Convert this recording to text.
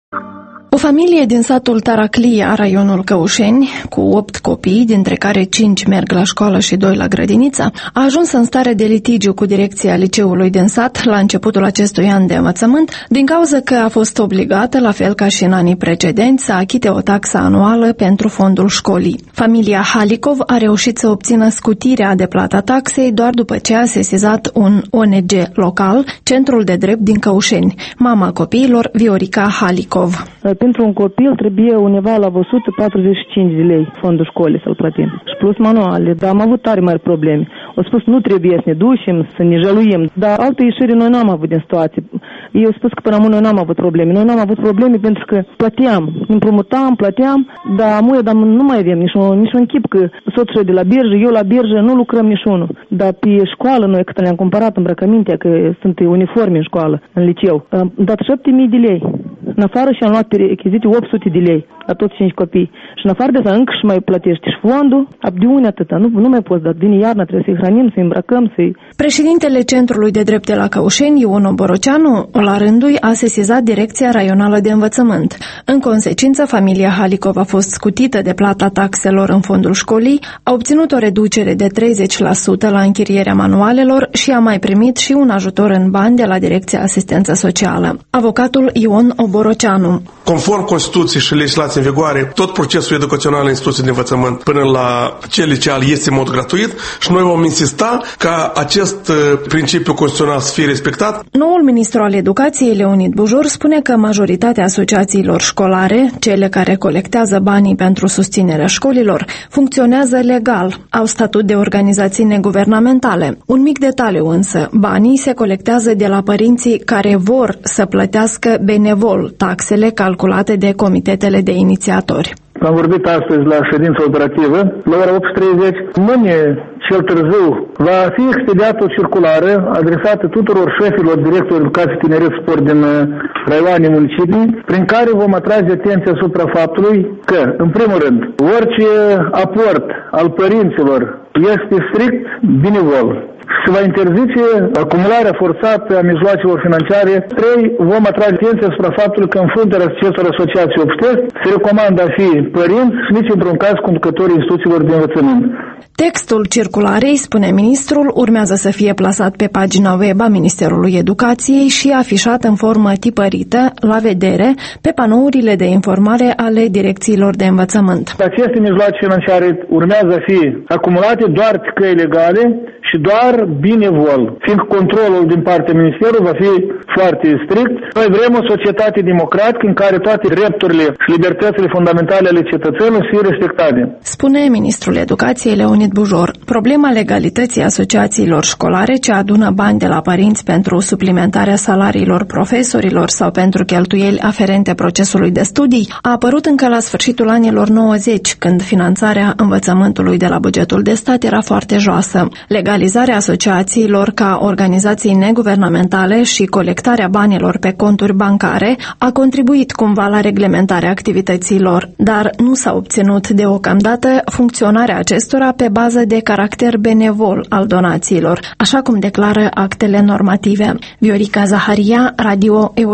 O familie din satul Taraclia, raionul Căușeni, cu 8 copii, dintre care 5 merg la școală și 2 la grădiniță, a ajuns în stare de litigiu cu direcția liceului din sat la începutul acestui an de învățământ, din cauza că a fost obligată, la fel ca și în anii precedenți, să achite o taxă anuală pentru fondul școlii. Familia Halikov a reușit să obțină scutirea de plata taxei doar după ce a sesizat un ONG local, Centrul de Drept din Căușeni. Mama copiilor, Viorica Halikov. Pentru un copil trebuie undeva la 145 de lei fondul școlii să-l plătim. Și plus manuale, dar am avut tare mari probleme. Au spus nu trebuie să ne ducem, să ne jăluim, dar altă ieșire noi n-am avut din situație. Ei au spus că până acum noi n-am avut probleme. Noi n-am avut probleme pentru că plăteam, împrumutam, dar nu mai avem niciun chip că soțul de la birjă, eu la birjă, nu lucrăm niciunul. Dar pe școală noi, când le-am cumpărat îmbrăcămintea, că sunt uniforme în școală, în liceu, am dat 7.000 de lei. În afară și am luat pe rechizite 800 de lei la toți 5 copii. Și în afară de asta încă și mai plătești și fondul, abdiune atâta. Nu mai poți, dar vine iarna, trebuie să-i hrănim, să-i îmbrăcăm, să-i... Președintele Centrului de Drept de la Căușeni, Ion Oboroceanu, la rândul a sesizat Direcția Raională de Învățământ. În consecință, familia Halikov a fost scutită de plata taxelor în fondul școlii, a obținut o reducere de 30% la închirierea manualelor și a mai primit și un ajutor în bani de la Direcția Asistență Socială. Avocatul Ion Oboroceanu. Conform Constituției și legislației în vigoare, tot procesul educațional în instituții de învățământ până la cel liceal este în mod gratuit și noi vom insista ca acest principiu constituțional să fie respectat. Noul ministru al Educației, Leonid Bujor, spune că majoritatea asociațiilor școlare, cele care colectează banii pentru susținerea școlilor, funcționează legal, au statut de organizații neguvernamentale. Un mic detaliu însă, banii se colectează de la părinții care vor să plătească benevol taxele calculate de comitetele de inițiatori. Am vorbit astăzi la ședință operativă, la ora 8:30. Mâine, cel târziu, va fi expediată o circulară adresată tuturor șefilor directorului educației, tineret, sport din raioane, municipii, prin care vom atrage atenția asupra faptului că, în primul rând, orice aport al părinților este strict benevol. Se va interzice acumularea forțată a mijloacelor financiare. 3. Vom atrage atenția asupra faptului că în fruntea acestor asociații obștești se recomandă a fi părinți și nici într-un caz conducătorii instituțiilor de învățământ. Textul circularei, spune ministrul, urmează să fie plasat pe pagina web a Ministerului Educației și afișat în formă tipărită, la vedere, pe panourile de informare ale direcțiilor de învățământ. Aceste mijloace financiare urmează a fi acumulate doar pe căi legale și doar binevol, fiindcă controlul din partea Ministerului va fi foarte strict. Noi vrem o societate democratică în care toate drepturile și libertățile fundamentale ale cetățenilor să fie respectate. Spune ministrul Educației Leonid Bujor. Problema legalității asociațiilor școlare ce adună bani de la părinți pentru suplimentarea salariilor profesorilor sau pentru cheltuieli aferente procesului de studii a apărut încă la sfârșitul anilor 90, când finanțarea învățământului de la bugetul de stat era foarte joasă. Legalizarea asociațiilor ca organizații neguvernamentale și colectarea banilor pe conturi bancare a contribuit cumva la reglementarea activităților, dar nu s-a obținut deocamdată funcționarea acestora pe bază de caracter benevol al donațiilor, așa cum declară actele normative. Viorica Zaharia, Radio